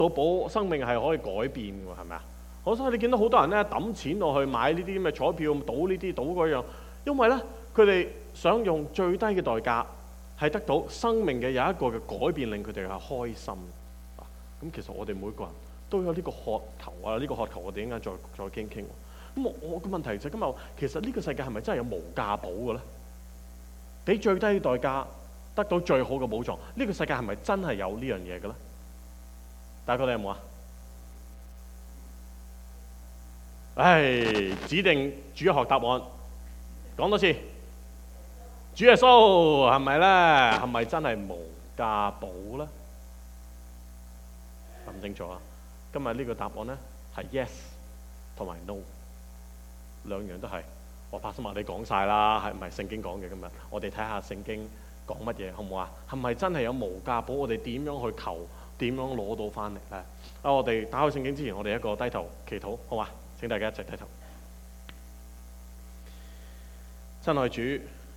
到寶生命係可以改變喎，係咪啊？所以你見到好多人咧抌錢落去買呢啲咁嘅彩票，賭呢啲賭嗰樣，因為咧佢哋想用最低嘅代價係得到生命嘅有一個嘅改變，令佢哋係開心。咁其實我哋每個人都有呢個渴求啊！呢個渴求我哋應該再傾傾。咁我個問題就係今日，其實呢個世界係咪真係有無價寶嘅咧？俾最低嘅代價得到最好嘅寶藏，呢個世界係咪真係有呢樣嘢嘅咧？大家覺得有冇啊？指定主學答案，講多次。主耶穌係咪咧？係咪真係無價寶咧？諗清楚啊！今日呢個答案咧係 yes 同埋 no， 兩樣都係。我柏森話你講晒啦，係唔係聖經講嘅？今日我哋睇下聖經講乜嘢，好唔好啊？係咪真係有無價寶？我哋點樣去求？點樣攞到翻嚟咧？我哋打開聖經之前，我哋一個低頭祈禱，好嘛？請大家一齊低頭。親愛主，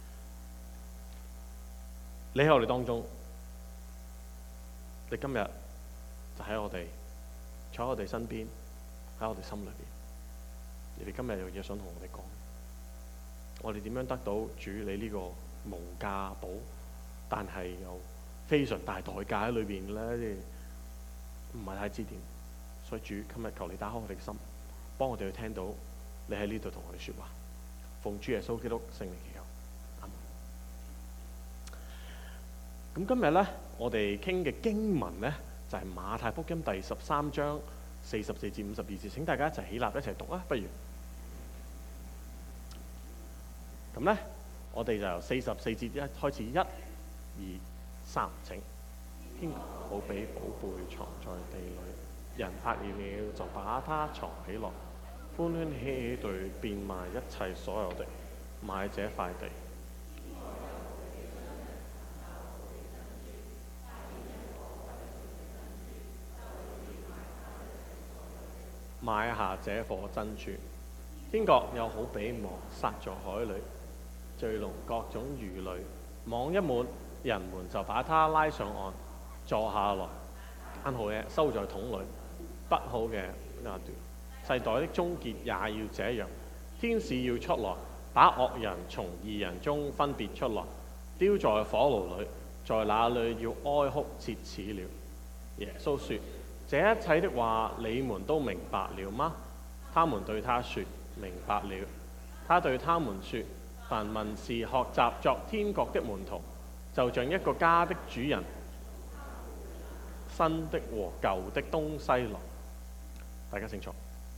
你喺我哋當中，你今日就喺我哋，坐喺我哋身邊，喺我哋心裏邊。你哋今日有嘢想同我哋講，我哋點樣得到主你呢個無價寶，但係有非常大代價喺裏邊咧？唔係太知點，所以主今日求你打開我哋嘅心，幫我哋去聽到你喺呢度同我哋說話。奉主耶穌基督聖名祈求，阿門。咁今日咧，我哋傾嘅經文咧就係馬太福音第13章44至52節，請大家一齊起立一齊讀啊！不如咁咧，我哋就由44節開始，1、2、3，請。天國好比寶貝藏在地裏，人發現了就把它藏起來，歡歡喜喜地變賣一切所有的，買這塊地。買下這顆珍珠。天國又好比網撒在海裏，聚攏各種魚類，網一滿，人們就把它拉上岸，坐下來，啱好嘅收在桶裏，不好嘅壓斷。世代的終結也要這樣，天使要出來，把惡人從義人中分別出來，丟在火爐裏，在那裏要哀哭切齒了。耶穌說：這一切的話你們都明白了嗎？他們對他說：明白了。他對他們說：凡文士學習作天國的門徒，就像一個家的主人，新的和舊的東西來。大家清楚。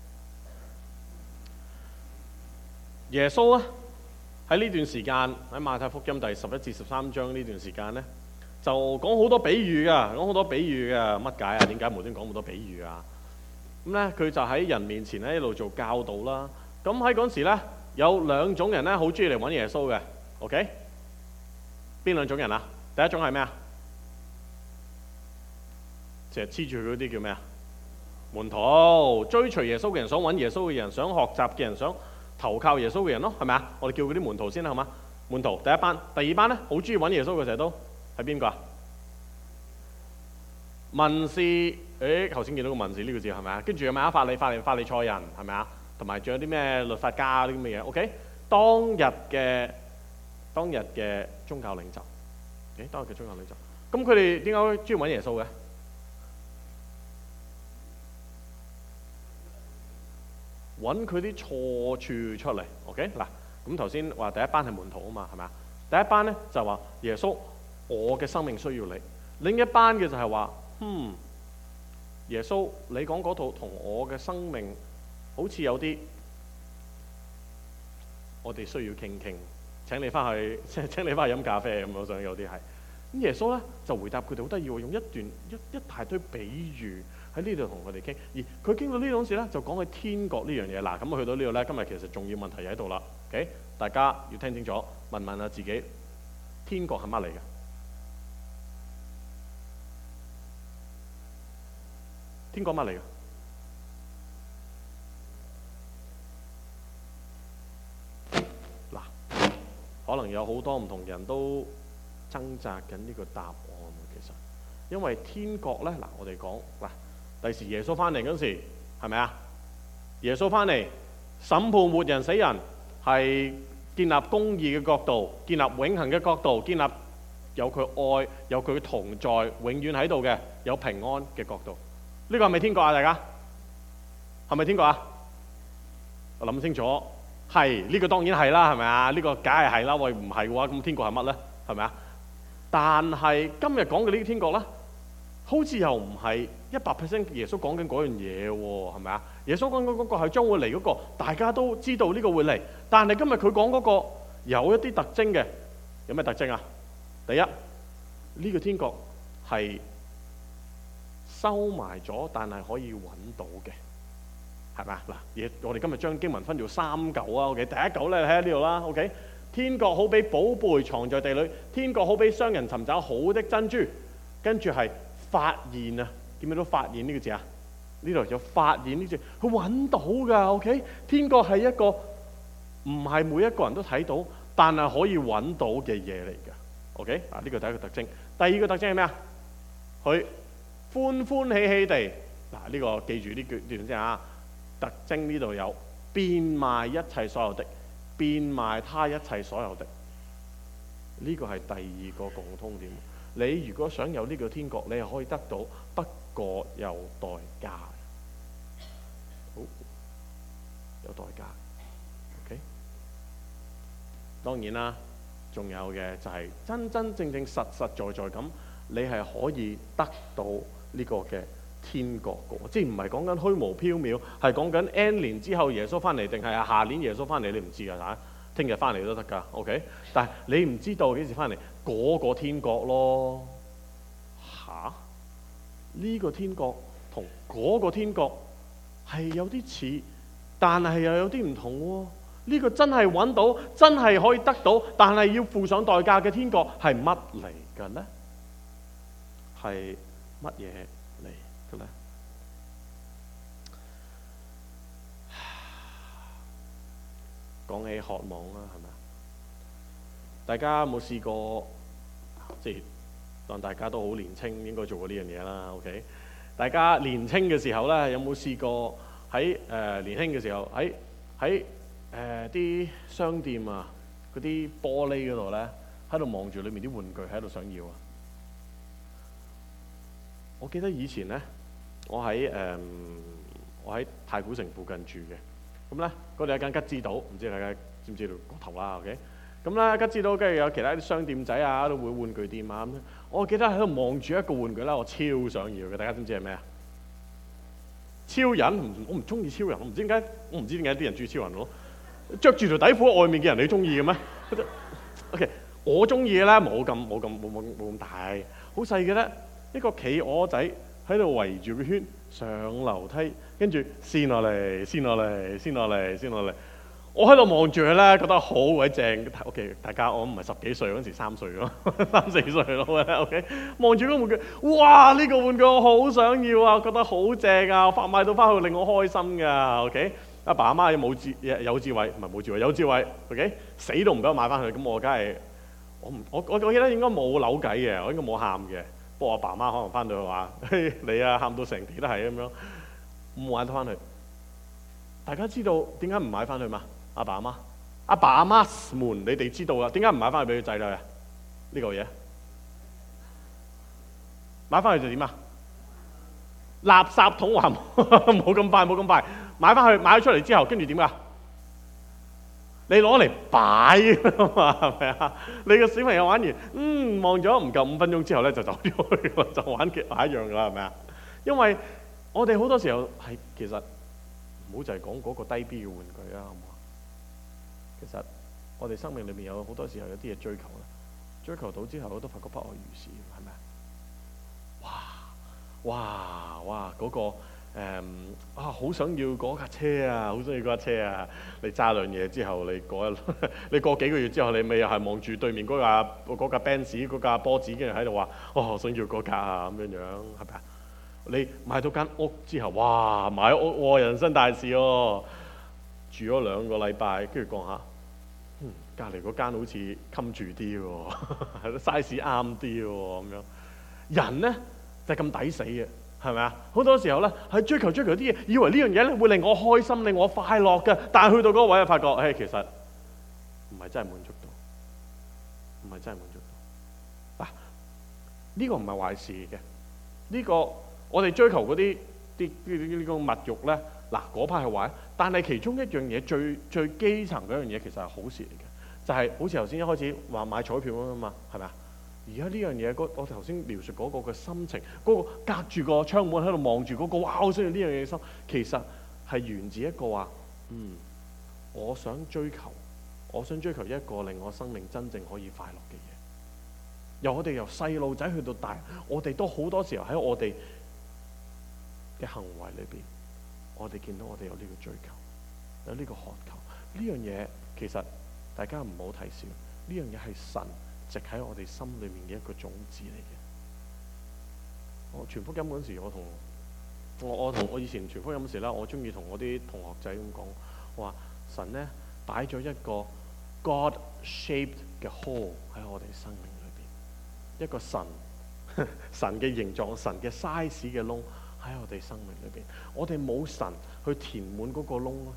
耶穌咧喺呢段時間，喺馬太福音第11至13章呢段時間咧，就講好多比喻㗎，講好多比喻㗎。乜解啊？點解無端講好多比喻啊？咁咧佢就喺人面前咧一路做教導啦。咁喺嗰陣時咧，有兩種人咧好中意嚟揾耶穌嘅。OK， 邊兩種人啊？第一種係咩啊？成日黐住佢嗰啲叫咩啊？門徒，追隨耶穌嘅人，想揾耶穌嘅人，想學習嘅人，想投靠耶穌嘅人咯，係咪啊？我哋叫嗰啲門徒先啦，好嘛？門徒第一班，第二班咧好中意揾耶穌嘅，成日都係邊個啊？文士，頭先見到個文士呢個字係咪啊？跟住有咩啊？法利賽人係咪啊？同埋仲有啲咩律法家啲咁嘅嘢 ？OK， 當日嘅宗教領袖，當日嘅宗教領袖，咁佢哋點解中意揾耶穌嘅？揾佢啲錯處出嚟 ，OK 嗱，咁頭先話第一班係門徒啊嘛，係咪啊？第一班咧就話耶穌，我嘅生命需要你；另一班嘅就係話，耶穌你講嗰套同我嘅生命好似有啲，我哋需要傾傾，請你翻去飲咖啡咁，我想有啲係。咁耶穌咧就回答佢哋好得意喎，用一大堆比喻。喺呢度同佢哋傾，而佢傾到呢種事咧，就講起天國呢樣嘢。嗱，咁去到呢度咧，今日其實重要問題喺度啦。OK， 大家要聽清楚，問下自己，天國係乜嚟嘅？天國乜嚟嘅？嗱，可能有好多唔同人都掙扎緊呢個答案。其實，因為天國咧，嗱，我哋講嗱。 第時耶穌翻嚟嗰時，係咪啊？耶穌翻嚟審判活人死人，係建立公義嘅國度，建立永恆嘅國度，建立有佢愛、有佢同在，永遠喺度嘅，有平安嘅國度。呢個係咪天國啊？大家係咪天國啊？我諗清楚，係呢個當然係啦，係咪啊？呢個梗係啦。喂，唔係嘅話，咁天國係乜咧？係咪啊？但係今日講嘅呢個天國咧，好似又唔係100%耶穌講緊嗰樣嘢喎，係咪啊？耶穌講嗰個係將會嚟嗰個，大家都知道呢個會嚟。但係今日佢講嗰個有一啲特徵嘅，有咩特徵啊？第一，呢個天國係收埋咗，但係可以揾到嘅，係咪啊？嗱，我哋今日將經文分做3嚿啊。OK， 第一嚿咧，睇下呢度啦。OK， 天國好比寶貝藏在地裏，天國好比商人尋找好的珍珠。跟住係發現啊，見唔見到發現呢個字啊？呢度有發現呢個字，佢揾到㗎。OK， 天國係一個唔係每一個人都睇到，但係可以揾到嘅嘢嚟㗎。OK， 啊，呢個第一個特徵。第二個特徵係咩啊？佢歡歡喜喜地，嗱，呢個記住呢句先啊。特徵呢度有變賣一切所有的，變賣他一切所有的，呢個係第二個共通點。你如果想有呢個天國，你係可以得到，不過有代價。好，有代價。OK， 當然啦，仲有嘅就係真真正正實實在在咁，你係可以得到呢個嘅天國嘅，即係唔係講緊虛無縹緲，係講緊 N 年之後耶穌翻嚟，定係下年耶穌翻嚟，你唔知㗎嚇。聽日翻嚟都得㗎 ，OK？ 但係你唔知道幾時翻嚟嗰個天國咯。嚇？呢個天國同嗰個天國係有啲似，但係又有啲唔同喎。呢個真係揾到，真係可以得到，但係要付上代價嘅天國係乜嚟㗎呢？係乜嘢嚟㗎呢？講起渴望啦，係咪？大家有冇試過？即係當大家都好年青，應該做過呢樣嘢啦。OK， 大家年青嘅時候咧，有冇試過喺年輕嘅時候喺啲商店啊嗰啲玻璃嗰度咧，喺度望住裏面啲玩具喺度想要啊？我記得以前咧，我喺太古城附近住嘅。咁咧，嗰度有一間吉之島，唔知大家知唔知道個頭啦 ？OK， 咁咧吉之島跟住有其他啲商店仔啊，都會玩具店啊咁。我記得喺度望住一個玩具啦，我超想要嘅。大家知唔知係咩啊？超人，我唔中意超人，我唔知點解啲人中意超人咯。着住條底褲外面嘅人你中意嘅咩 ？OK， 我中意嘅咧冇咁大，好細嘅咧，一個企鵝仔喺度圍住個圈上樓梯。跟住先落嚟，我喺度望住佢咧，覺得好鬼正。OK， 大家我唔係10幾歲嗰陣時，3歲咯，3、4歲咯。OK， 望住個玩具，哇！呢個玩具我好想要啊，覺得好正啊，買到翻去令我開心㗎。OK， 阿爸阿媽有智慧，唔係冇智慧，有智慧。OK， 死都唔俾我買翻去，咁我梗係我記得應該冇扭計嘅，我應該冇喊嘅。不過我爸媽可能翻到去話：嘿，你啊，喊到成地都係咁樣。唔買得翻去，大家知道點解唔買翻去嘛？阿爸阿媽們，你哋知道啦，點解唔買翻去俾佢仔女啊？呢個嘢買翻去就點啊？垃圾桶還冇咁快，買翻去買咗出嚟之後，跟住點啊？你攞嚟擺啊嘛，係咪啊？你個小朋友玩完，望咗唔夠5分鐘之後咧，就走咗去啦，就玩其他一樣噶啦，係咪啊？因為我哋好多時候係其實唔好就係講嗰個低 B 嘅玩具啊，好唔好啊？其實我哋生命裏面有好多時候有啲嘢追求啦，追求到之後都發覺不外如是，係咪啊？哇！嗰個好想要嗰架車啊，好想要嗰架車啊！你揸兩嘢之後，你過幾個月之後，你咪又係望住對面嗰架 Benz 嗰架波子，跟住喺度話：我想要嗰架啊！咁樣樣係咪啊？你買到間屋之後，哇！買屋喎，人生大事喎！住咗2個禮拜，跟住講下，隔離嗰間好似襟住啲喎，size 啱啲喎咁樣。人咧就係咁抵死嘅，係係咪啊？好多時候咧係追求啲嘢，以為呢樣嘢咧會令我開心、令我快樂嘅，但係去到嗰個位就發覺，其實唔係真係滿足到，唔係真係滿足到。嗱，呢個唔係壞事嘅，呢個我哋追求嗰啲呢個物慾咧，嗱嗰派係壞，但係其中一樣嘢最基層嗰樣嘢其實係好事嚟嘅，就係好似頭先一開始話買彩票咁啊嘛，係咪啊？而家呢樣嘢，我頭先描述嗰個嘅心情，嗰個隔住個窗門喺度望住嗰個，哇！我需要呢樣嘢嘅心，其實係源自一個話，我想追求一個令我生命真正可以快樂嘅嘢。我哋由細路仔去到大，我哋都好多時候喺我哋嘅行為裏邊，我哋見到我哋有呢個追求，有呢個渴求。呢樣嘢其實大家唔好睇小，呢樣嘢係神植喺我哋心裏面嘅一個種子嚟嘅。我傳福音嗰時，我以前傳福音嗰時咧，我中意同我啲同學仔咁講，我話神咧擺咗一個 God-shaped 嘅 hole 喺我哋生命裏邊，一個神嘅形狀、神嘅 size 嘅窿喺我哋生命裏邊。我哋冇神去填滿嗰個窿啊，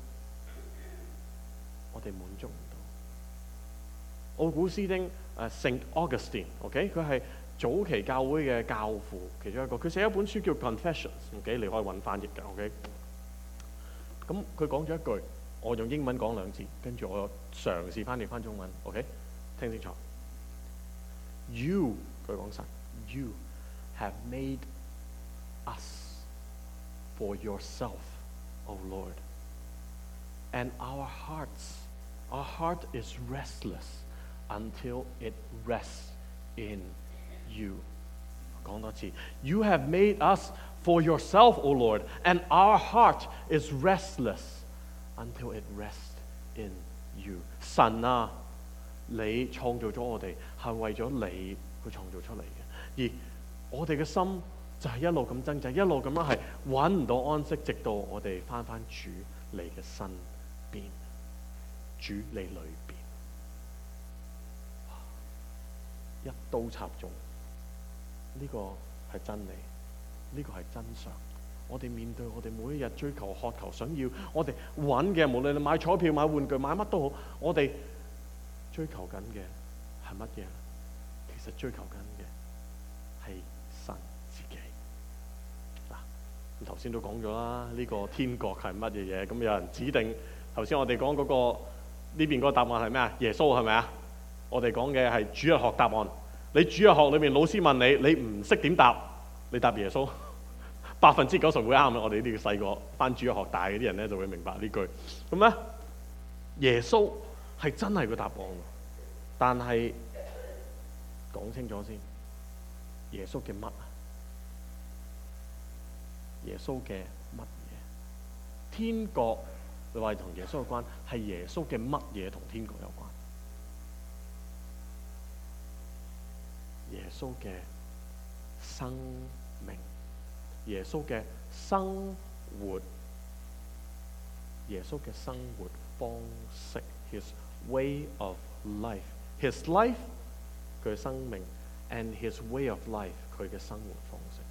我哋滿足唔到。奧古斯丁Saint Augustine，OK， 佢係早期教會嘅教父其中一個，佢寫一本書叫 Confessions，OK， 你可以揾翻譯嘅，OK。咁佢講咗一句，我用英文講兩字，跟住我嘗試翻譯翻中文 ，OK， 聽清楚。You， 佢講神 ，You have made us for yourself, O Lord, and our heart is restless.Until it rests in you. 講多次 You have made us for yourself, O Lord, and our heart is restless until it rests in you. 神啊，你創造咗我哋係為咗你去創造出嚟嘅，而我哋嘅心就係一路咁掙扎，一路咁樣係揾唔到安息，直到我哋翻主你嘅身邊，主你裏邊。一刀插中，呢個係真理，呢個係真相。我哋面對我哋每一日追求、渴求、想要，我哋揾嘅，無論你買彩票、買玩具、買乜都好，我哋追求緊嘅係乜嘢？其實追求緊嘅係神自己。嗱，頭先都講咗啦，呢個天國係乜嘢嘢？咁有人指定頭先我哋講嗰個呢邊嗰個答案係咩啊？耶穌係咪啊？我哋講嘅係主日學答案。你主日學裏面老師問你，你唔識點答，你答耶穌，90%會啱嘅。我哋呢啲細個翻主日學大嗰啲人咧就會明白呢句。咁咧，耶穌係真係個答案，但係講清楚先，耶穌嘅乜啊？耶穌嘅乜嘢？天國你話同耶穌有關，係耶穌嘅乜嘢同天國有關？耶穌嘅生命，耶穌嘅生活，耶穌嘅生活方式 ，His way of life，His life 佢嘅生命 ，and His way of life 佢嘅生活方式。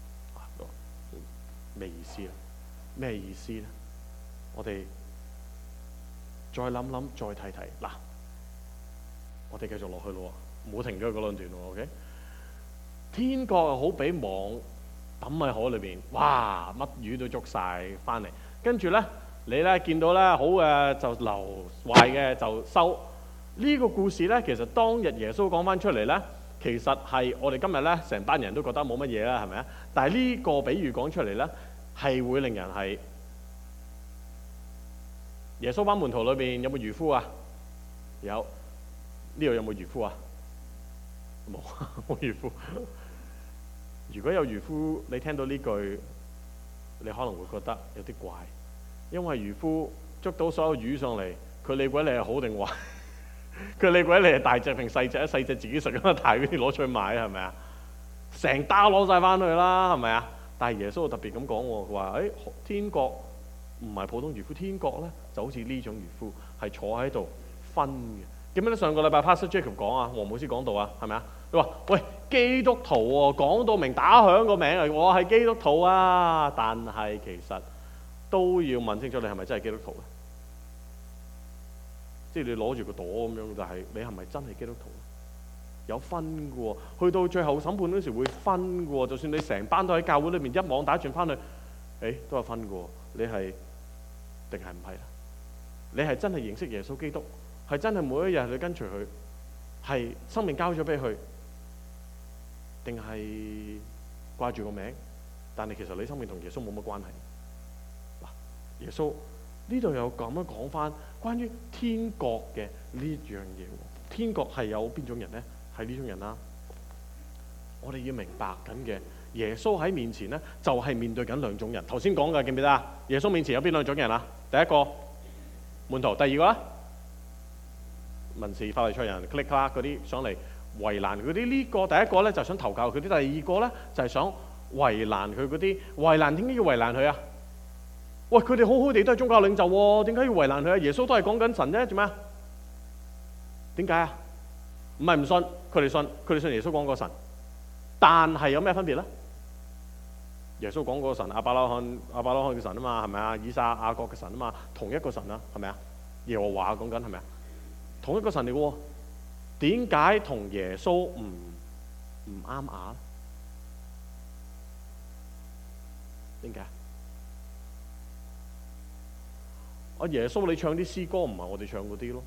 咩意思咧？咩意思咧？我哋再諗諗，再睇睇。嗱，我哋繼續落去咯。唔好停咗嗰兩段喎 ，OK？ 天國又好比網抌喺海裏邊，哇！乜魚都捉晒翻嚟，跟住咧你咧見到咧好嘅就留，壞嘅就收。呢個故事咧，其實當日耶穌講翻出嚟咧，其實係我哋今日咧成班人都覺得冇乜嘢啦，係咪啊？但係呢個比喻講出嚟咧，係會令人係耶穌班門徒裏邊有冇漁夫啊？有。呢度有冇漁夫啊？冇漁夫。如果有漁夫，你聽到呢句，你可能會覺得有啲怪，因為漁夫捉到所有魚上嚟，佢理鬼你係好定壞？佢理鬼你係大隻定細隻？細隻自己食啊，大嗰啲攞出去賣係咪啊？成打攞晒翻去啦，係咪啊？但係耶穌特別咁講喎，佢話：天國唔係普通漁夫，天國咧就好似呢種漁夫係坐喺度分嘅。 記唔記得上個禮拜 Pastor Jacob 講啊，黃牧師講到啊，係咪啊？佢話：喂，基督徒喎，講到明打響個名啊，我係基督徒啊，但係其實都要問清楚你係咪真係基督徒咧？即係你攞住個朵咁樣，但係你係咪真係基督徒？有分嘅喎，去到最後審判嗰時會分嘅喎。就算你成班都喺教會裏面一網打盡翻去，都有分嘅喎。你係定係唔係啦？你係真係認識耶穌基督，係真係每一日去跟隨佢，係生命交咗俾佢，定係掛住個名？但係其實你生命同耶穌冇乜關係。嗱，耶穌呢度有咁樣講翻關於天國嘅呢樣嘢。天國係有邊種人呢？係呢種人啦。我哋要明白緊嘅，耶穌喺面前呢，就係面對緊兩種人。頭先講嘅記唔記得啊？耶穌面前有邊兩種人啊？第一個門徒，第二個咧文士法利賽人 click 啦嗰啲上嚟為難佢啲。呢個第一個咧就想投教佢啲，第二個咧就係想為難佢嗰啲。為難點解要為難佢啊？喂，佢哋好好地都係宗教領袖喎，點解要為難佢啊？耶穌都係講緊神啫，做咩啊？點解啊？唔係唔信，佢哋信耶穌講過神，但係有咩分別咧？耶穌講過神，亞伯拉罕嘅神啊嘛，係咪啊？以撒、雅各嘅神啊嘛，同一個神啊，係咪啊？耶和華講緊係咪啊？同一個神嚟嘅喎，點解同耶穌唔啱牙？點解？阿耶穌你唱啲詩歌唔係我哋唱嗰啲咯。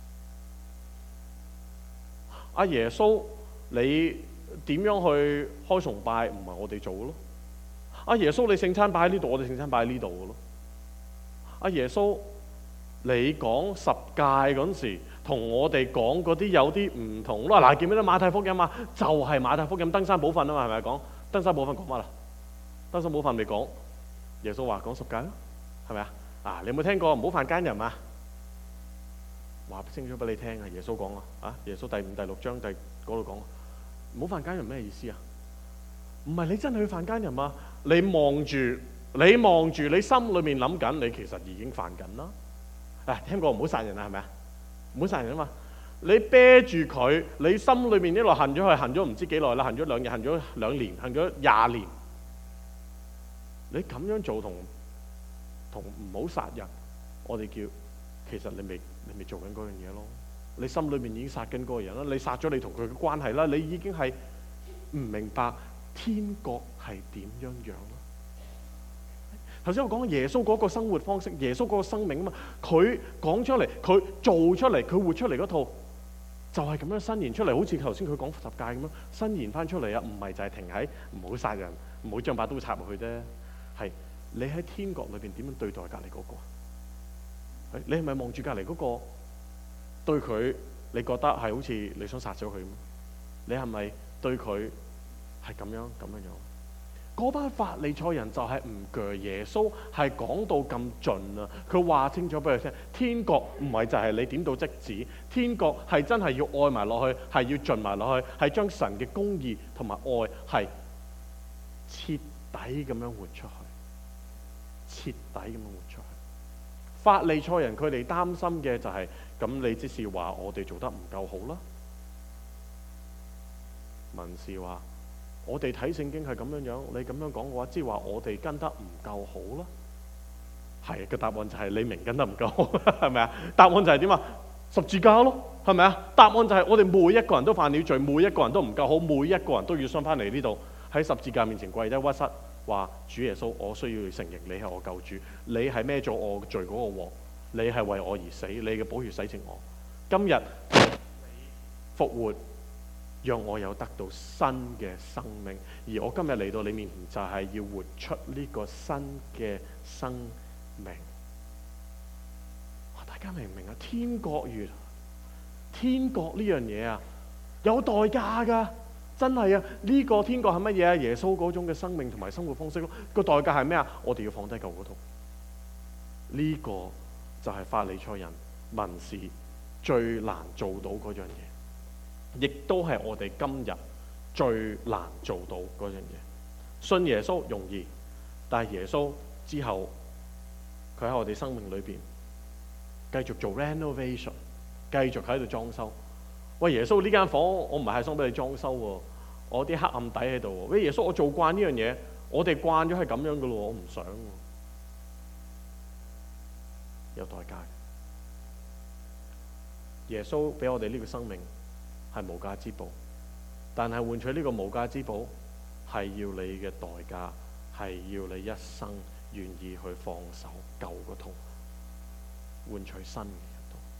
阿耶穌你點樣去開崇拜唔係我哋做嘅咯。阿耶穌你聖餐擺喺呢度，我哋聖餐擺喺呢度嘅咯。阿耶穌你講十誡嗰陣時，同我哋講嗰啲有啲唔同咯。嗱，記唔記得馬太福音啊？就係馬太福音登山寶訓啊嘛，係咪講登山寶訓講乜啊？登山寶訓未講，耶穌話講十誡咯，係咪啊？啊，你有冇聽過唔好犯奸淫啊？話清楚俾你聽啊！耶穌講啊，耶穌第5、第6章嗰度講，唔好犯奸淫咩意思啊？唔係你真係去犯奸淫啊！你望住，你心裏面諗緊，你其實已經犯緊啦。聽過唔好殺人啊？係咪啊？唔好殺人啊嘛！你啤住佢，你心裏面一路恨咗佢，恨咗唔知幾耐啦，恨咗2日，恨咗2年，恨咗20年。你咁樣做同唔好殺人，我哋叫其實你未做緊嗰樣嘢咯。你心裏面已經殺緊嗰個人啦，你殺咗你同佢嘅關係啦，你已經係唔明白天國係點樣樣咯。頭先我講耶穌嗰個生活方式，耶穌嗰個生命啊嘛，佢講出嚟，佢做出嚟，佢活出嚟嗰套就係咁樣伸延出嚟，好似頭先佢講十誡咁樣伸延翻出嚟啊！唔係就係停喺唔好殺人，唔好將把刀插落去啫，係你喺天國裏邊點樣對待隔離嗰個？你係咪望住隔離嗰個對佢，你覺得係好似你想殺咗佢咁？你係咪對佢係咁樣樣？嗰班法利賽人就係唔鋸耶穌，係講到咁盡啊！佢話清楚俾佢聽，天國唔係就係你點到即止，天國係真係要愛埋落去，係要盡埋落去，係將神嘅公義同埋愛係徹底咁樣活出去，徹底咁樣活出去。法利賽人佢哋擔心嘅就係咁，你即是話我哋做得唔夠好啦。文士話我哋睇聖經係咁樣樣，你咁樣講嘅話，即係話我哋跟得唔夠好啦。係嘅，答案就係你明跟得唔夠好，係咪啊？答案就係點啊？十字架咯，係咪啊？答案就係我哋每一個人都犯了罪，每一個人都唔夠好，每一個人都要上翻嚟呢度喺十字架面前跪低屈膝，話主耶穌，我需要承認你係我救主，你係孭咗我罪嗰個鑊，你係為我而死，你嘅寶血洗淨我。今日你復活，讓我有得到新嘅生命，而我今日嚟到你面前就係要活出呢個新嘅生命。大家明唔明啊？天國呢樣嘢啊，有代價噶，真係啊！呢個天國係乜嘢啊？耶穌嗰種嘅生命同埋生活方式咯。個代價係咩啊？我哋要放低舊嗰套。呢個就係法利賽人、文士最難做到嗰樣嘢，亦都係我哋今日最難做到嗰樣嘢。信耶穌容易，但係耶穌之後，佢喺我哋生命裏邊繼續做 renovation， 繼續喺度裝修。喂，耶穌，呢間房我唔係送俾你裝修喎，我啲黑暗底喺度喎。喂，耶穌，我做慣呢樣嘢，我哋慣咗係咁樣噶咯，我唔想喎。有代價嘅。耶穌俾我哋呢個生命係無價之寶，但係換取呢個無價之寶係要你嘅代價，係要你一生願意去放手舊嗰套，換取新嘅一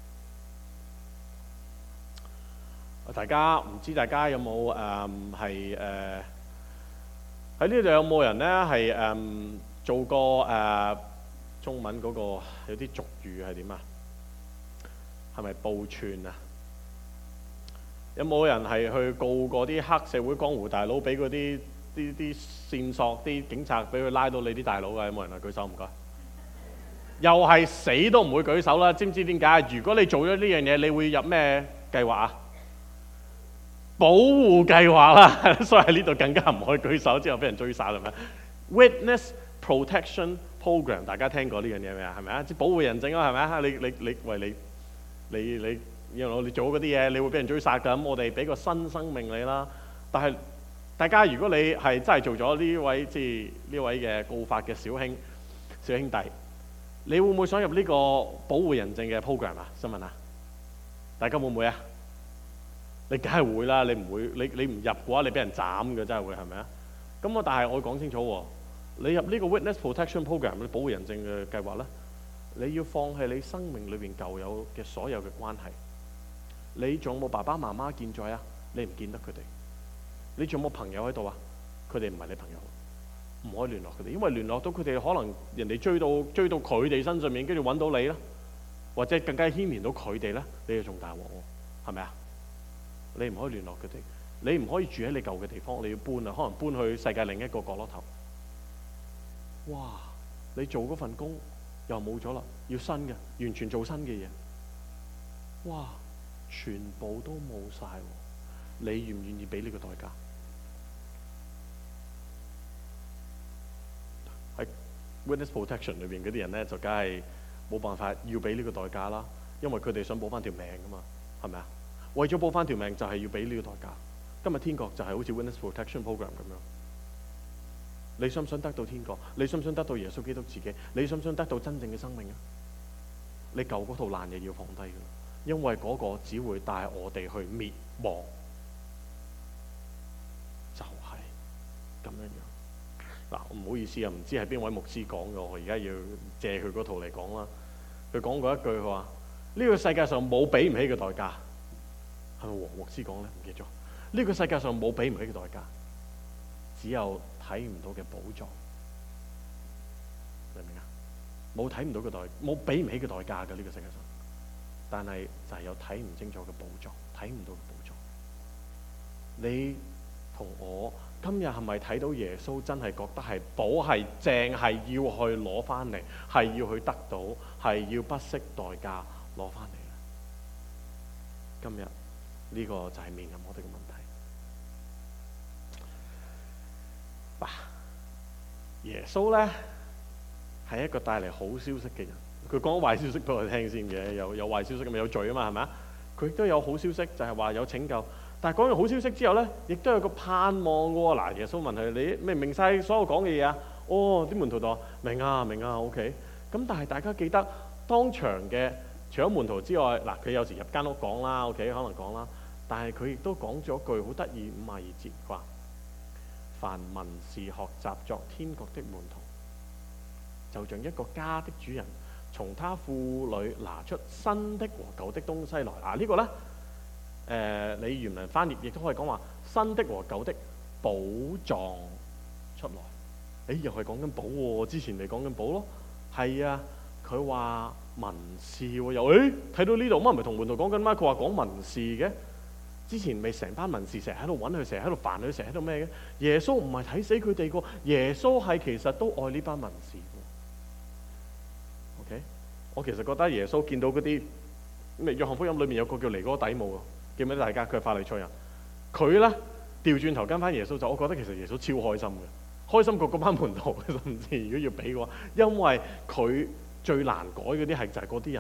套。大家唔知大家有冇喺呢度有冇人咧係做過中文嗰個有啲俗語係點啊？係咪報串啊？有冇人係去告過啲黑社會江湖大佬，俾嗰啲線索，啲警察俾佢拉到你啲大佬㗎？有冇人啊？舉手唔該。又係死都唔會舉手啦！知唔知點解？如果你做咗呢樣嘢，你會入咩計劃啊？保護計劃啦，所以喺呢度更加唔可以舉手，之後俾人追殺係咪 ？Witness Protection Program 大家聽過呢樣嘢未啊？係咪啊？即保護人證啊，係咪啊？你做嗰啲嘢，你會俾人追殺㗎。咁我哋俾個新生命你啦。但係大家如果你係真係做咗呢位嘅告發嘅小兄弟，你會唔會想入呢個保護人證嘅 program 啊？新聞啊？大家會唔會啊？你梗係會啦，你唔會，你唔入嘅話，你俾人斬嘅，真係會係咪啊？咁但係我講清楚喎，你入呢個 Witness Protection Program 嘅保護人證嘅計劃咧，你要放棄你生命裏邊舊有嘅所有嘅關係。你仲有冇爸爸媽媽健在啊？你唔見得佢哋。你仲有冇朋友喺度啊？佢哋唔係你朋友，唔可以聯絡佢哋，因為聯絡到佢哋，可能人哋追到佢哋身上面，跟住揾到你啦，或者更加牽連到佢哋咧，你就仲大鑊喎，係咪啊？你唔可以聯絡佢哋，你唔可以住喺你舊嘅地方，你要搬啊，可能搬去世界另一個角落頭。哇！你做嗰份工又冇咗啦，要新嘅，完全做新嘅嘢。哇！全部都冇晒喎，你願唔願意俾呢個代價？喺 Witness Protection 裏邊嗰啲人咧，就梗係冇辦法要俾呢個代價啦，因為佢哋想保翻條命噶嘛，係咪啊？為咗保翻條命，就係要俾呢個代價。今日天國就係好似 Witness Protection Program 咁樣。你想唔想得到天國？你想唔想得到耶穌基督自己？你想唔想得到真正嘅生命啊？你舊嗰套爛嘢要放低㗎，因為嗰個只會帶我哋去滅亡，就係咁樣樣。嗱，唔好意思啊，唔知係邊位牧師講嘅，我而家要借佢嗰套嚟講啦。佢講過一句，佢話：呢個世界上冇俾唔起嘅代價。係咪黃牧師講咧？唔記得咗。呢個世界上冇俾唔起嘅代價，只有睇唔到嘅寶藏。明唔明啊？冇睇唔到嘅冇俾唔起嘅代價嘅呢個世界上，但係就係有睇唔清楚嘅寶藏，睇唔到嘅寶藏。你同我今日係咪睇到耶穌真係覺得係寶係正，係要去攞翻嚟，係要去得到，係要不惜代價攞翻嚟咧？今日呢個就係面臨我哋嘅問題。耶穌咧係一個帶嚟好消息嘅人，佢講壞消息俾我哋聽先嘅，有壞消息咁有罪啊嘛，係咪啊？佢亦都有好消息，就係話有拯救。但係講完好消息之後咧，亦都有個盼望嘅喎。嗱，耶穌問佢：你明唔明晒所有講嘅嘢啊？哦，啲門徒就話：明啊，明啊 ，OK。咁但係大家記得當場嘅，除咗門徒之外，嗱，佢有時入間屋講啦 ，OK， 可能講啦。但係佢亦都講咗句好得意52節話：凡文士學習作天國的門徒，就像一個家的主人，從他庫裏拿出新的和舊的東西來。嗱，呢個咧。你原文翻譯亦都可以講話新的和舊的寶藏出來。又係講緊寶喎，之前咪講緊寶咯。係啊，佢話文士喎，又睇到呢度，乜唔係同門徒講緊咩？佢話講文士嘅，之前咪成班文士成日喺度揾佢，成日喺度煩佢，成日喺度咩嘅？耶穌唔係睇死佢哋個，耶穌係其實都愛呢班文士。OK， 我其實覺得耶穌見到嗰啲咩約翰福音裏面有個叫尼哥底母啊。記唔記得大家？佢係法利賽人，佢咧調轉頭跟翻耶穌走。我覺得其實耶穌超開心嘅，開心過嗰班門徒，甚至如果要俾嘅話，因為佢最難改嗰啲係就係嗰啲人，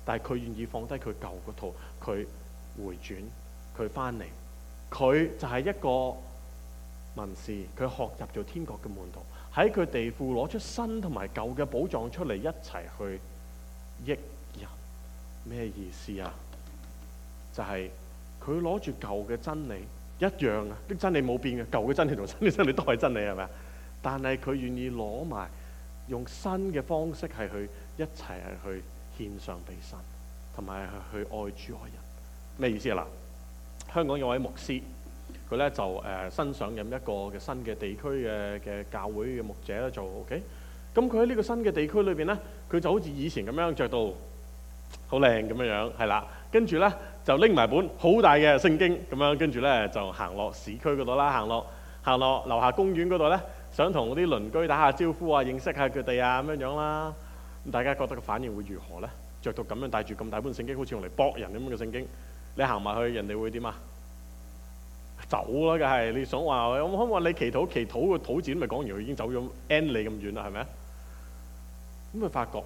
但係佢願意放低佢舊嗰套，佢回轉，佢翻嚟，佢就係一個文士，佢學習做天國嘅門徒，喺佢地庫攞出新同埋舊嘅寶藏出嚟，一齊去益人。咩意思啊？就係佢攞住舊嘅真理一樣啊，啲真理冇變嘅，舊嘅真理同新嘅真理都係真理，係咪啊？但係佢願意攞埋用新嘅方式係去一齊係去獻上俾神，同埋係去愛主愛人。咩意思啊？嗱，香港有位牧師，佢咧就新上任一個嘅新嘅地區嘅教會嘅牧者咧做 OK。咁佢喺呢個新嘅地區裏邊咧，佢就好似以前咁樣着到好靚咁樣，係啦。跟住咧就拎埋本好大嘅聖經咁樣，跟住咧就行落市區嗰度啦，行落樓下公園嗰度咧，想同啲鄰居打下招呼啊，認識下佢哋啊咁樣啦。咁大家覺得個反應會如何咧？着到咁樣，帶住咁大本聖經，好似用嚟搏人咁嘅聖經，你行埋去，人哋會點啊？走啦，梗係你想話我可唔可以你祈禱個禱字都未講完，佢已經走咗 N 里咁遠啦，係咪啊？咁佢發覺，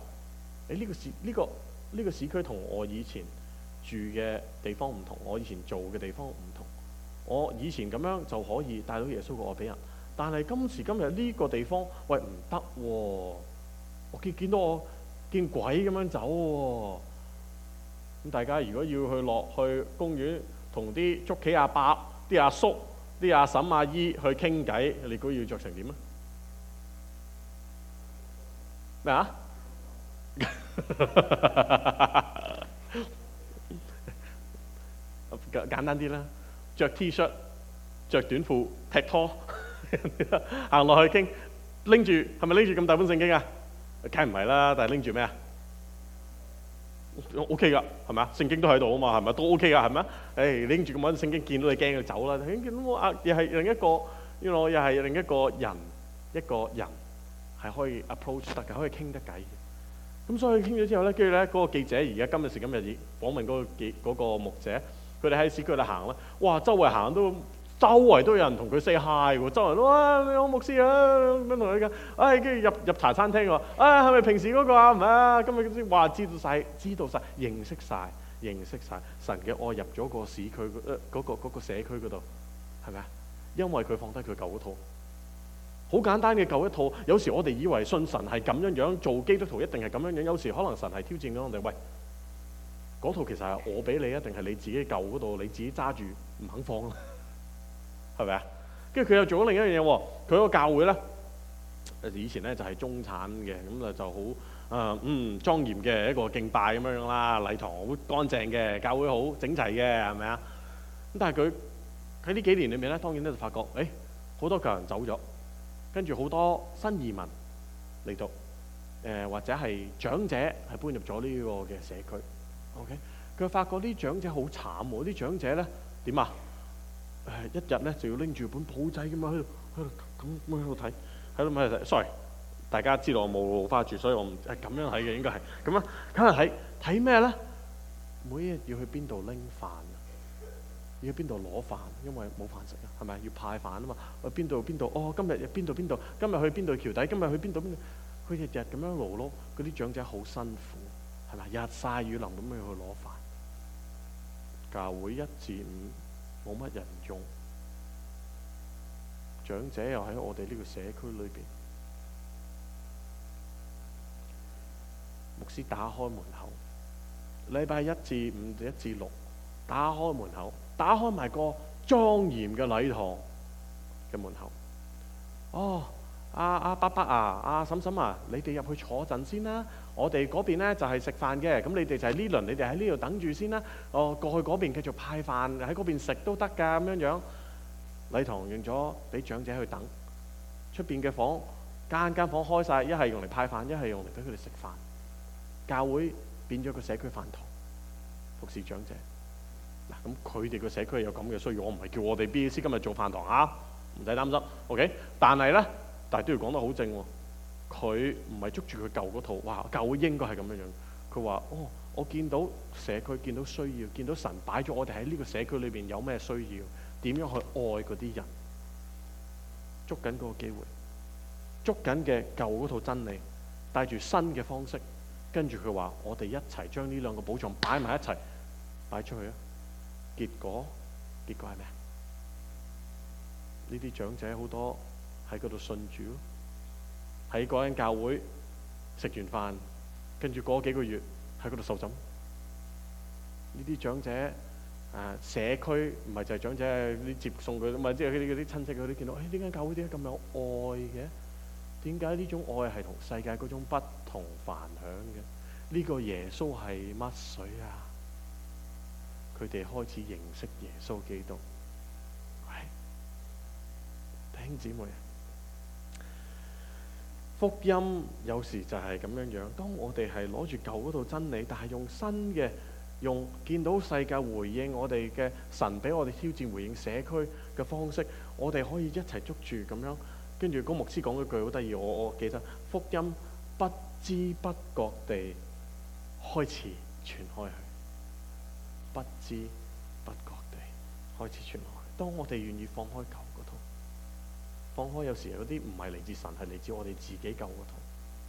呢個市區同我以前住嘅地方唔同，我以前做嘅地方唔同。我以前咁樣就可以帶到耶穌嘅愛俾人，但係今時今日呢個地方，喂唔得喎！我見到我見鬼咁樣走喎。咁大家如果要落去公園同啲捉棋阿伯、啲阿叔、啲阿嬸阿姨去傾偈，你估要着成點啊？咩啊？簡單啲啦，着 T 恤、着短褲、踢拖行落去傾，拎住係咪拎住咁大本聖經啊？梗唔係啦，但係拎住咩啊？OK 噶，係咪啊？聖經都喺度啊嘛，係咪都 OK 噶，係咪啊？誒，拎住咁本聖經，見到你驚就走啦。見到我啊，又係另一個，原來又係另一個人係可以 approach 得嘅，可以傾得偈嘅。咁所以傾咗之後咧，跟住咧嗰個記者而家今時今日訪問嗰個牧者，佢哋喺市區度行啦，哇！周圍行都有人同佢 say hi 喎，周圍都哇你好牧師啊咁樣同佢講，跟住入茶餐廳喎，係咪平時嗰個啊？唔係啊，今日先話知道晒，認識晒神嘅愛入咗個市區嗰個社區嗰度，係咪啊？因為佢放低佢舊嗰套。好簡單嘅舊一套，有時我哋以為信神係咁樣樣，做基督徒一定係咁樣樣。有時可能神係挑戰緊我哋，喂，嗰套其實係我俾你啊，定係你自己舊嗰度你自己揸住唔肯放啦，係咪啊？跟住佢又做咗另一樣嘢喎，佢個教會咧，以前咧就係中產嘅，咁就好莊嚴嘅一個敬拜咁樣樣啦，禮堂好乾淨嘅，教會好整齊嘅，係咪啊？咁但係佢喺呢幾年裏面咧，當然咧就發覺，好多舊人走咗。跟住好多新移民嚟到，或者係長者係搬入咗呢個嘅社區。OK， 佢發覺啲長者好慘喎，啲長者咧點啊？一日咧就要拎住本簿仔咁樣喺度睇，喺度睇。sorry， 大家知道我冇露花住，所以我唔係咁樣睇嘅，應該係咁樣。咁啊睇咩咧？每一日要去邊度拎飯？要去邊度攞飯？因為冇飯食啊，係咪？要派飯啊嘛。去邊度？哦，今日邊度？今日去邊度橋底？今日去邊度？佢日日咁樣勞碌，嗰啲長者好辛苦，係咪？日曬雨淋咁樣去攞飯。教會1至5冇乜人用，長者又喺我哋呢個社區裏邊。牧師打開門口，禮拜1至5、1至6，打開門口。打開埋個莊嚴嘅禮堂嘅門口。哦，阿伯伯啊，阿嬸嬸啊，你哋入去坐陣先啦。我哋嗰邊咧就係食飯嘅，咁你哋就係呢輪，你哋喺呢度等住先啦。過去嗰邊繼續派飯，喺嗰邊食都得㗎咁樣樣。禮堂用咗俾長者去等，出邊嘅房間房開晒，一係用嚟派飯，一係用嚟俾佢哋食飯。教會變咗個社區飯堂，服侍長者。嗱，咁佢哋個社區有咁嘅需要，我唔係叫我哋 BAC 今日做飯堂嚇，唔使擔心 ，OK？但係都要講得好正喎。佢唔係捉住佢舊嗰套，哇！教會應該係咁樣樣。佢話：哦，我見到社區，見到需要，見到神擺咗我哋喺呢個社區裏邊有咩需要，點樣去愛嗰啲人，捉緊嗰個機會，捉緊嘅舊嗰套真理，帶住新嘅方式跟住佢話：我哋一齊將呢兩個寶藏擺埋一齊，擺出去啊！結果係咩？呢啲長者好多喺嗰度信主，喺嗰間教會食完飯，跟住過幾個月喺嗰度受浸。呢啲長者社區唔係就係長者，啲接送佢，唔係即係嗰啲親戚嗰啲見到，呢間教會點解咁有愛嘅？點解呢種愛係同世界嗰種不同凡響嘅？呢個耶穌係乜水啊？佢哋開始認識耶穌基督。弟兄姊妹，福音有時就係咁樣樣。當我哋係攞住舊嗰套真理，但係用新嘅，用見到世界回應我哋嘅神俾我哋挑戰回應社區嘅方式，我哋可以一齊捉住咁樣。跟住嗰牧師講一句好得意，我記得福音不知不覺地開始傳開去，不知不覺地開始傳開去。當我哋願意放開舊嗰套，放開有時有啲唔係嚟自神，係嚟自我哋自己舊嗰套。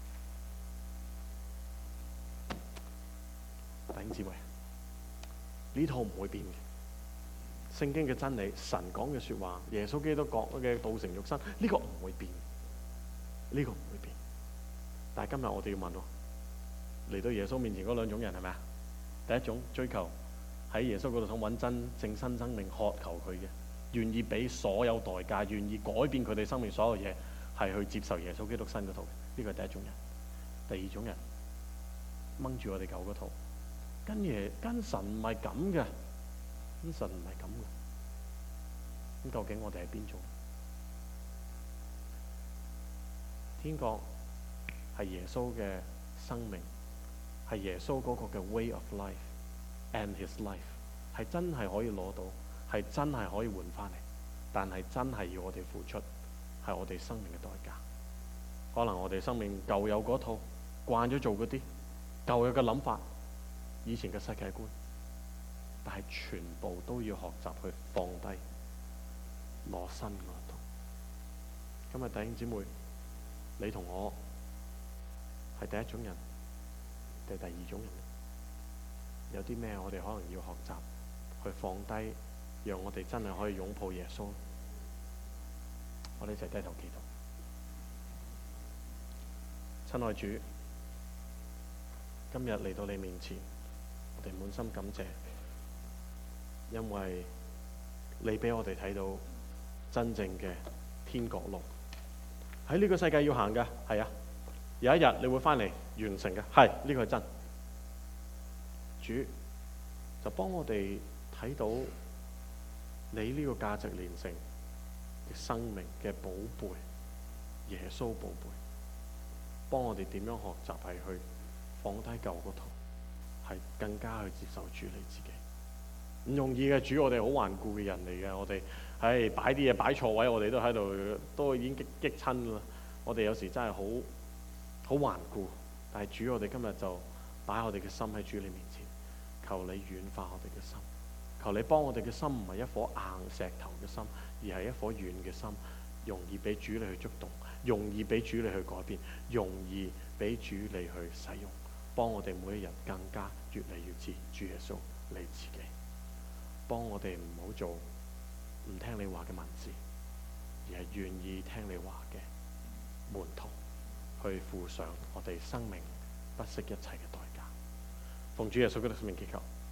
弟兄姊妹，呢套唔會變嘅。聖經嘅真理，神講嘅說話，耶穌基督講嘅道成肉身，呢個唔會變，呢個唔會變。但係今日我哋要問喎，嚟到耶穌面前嗰兩種人係咪啊？第一種追求喺耶穌嗰度想揾真正新生命，渴求佢嘅，願意俾所有代價，願意改變佢哋生命所有嘢，係去接受耶穌基督新嗰套嘅。呢個係第一種人。第二種人掹住我哋舊嗰套，跟神唔係咁嘅。神唔係咁嘅，咁究竟我哋係邊種？天國係耶穌嘅生命，係耶穌嗰個嘅 way of life and his life， 係真係可以攞到，係真係可以換翻嚟，但係真係要我哋付出，係我哋生命嘅代價。可能我哋生命舊有嗰套，慣咗做嗰啲舊有嘅諗法，以前嘅世界觀。但係全部都要學習去放低，攞新嗰套。今日弟兄姊妹，你同我係第一種人定係第二種人？有啲咩我哋可能要學習去放低，讓我哋真係可以擁抱耶穌。我哋一齊低頭祈禱。親愛主，今日嚟到你面前，我哋滿心感謝。因為你俾我哋睇到真正嘅天國路，喺呢個世界要行嘅，係啊，有一日你會翻嚟完成嘅，係呢個係真。主就幫我哋睇到你呢個價值連城嘅生命嘅寶貝，耶穌寶貝，幫我哋點樣學習係去放低舊嗰套，係更加去接受主你自己。唔容易嘅，主，我哋好頑固嘅人嚟嘅，我哋擺啲嘢擺錯位，我哋都喺度都已經激親啦。我哋有時真係好頑固，但係主，我哋今日就擺我哋嘅心喺主你面前，求你軟化我哋嘅心，求你幫我哋嘅心唔係一顆硬石頭嘅心，而係一顆軟嘅心，容易俾主你去觸動，容易俾主你去改變，容易俾主你去使用，幫我哋每一日更加越嚟越似主耶穌你自己。幫我哋唔好做唔聽你話嘅文字，而係願意聽你話嘅門徒，去付上我哋生命不惜一切嘅代價。奉主耶穌基督聖名祈求。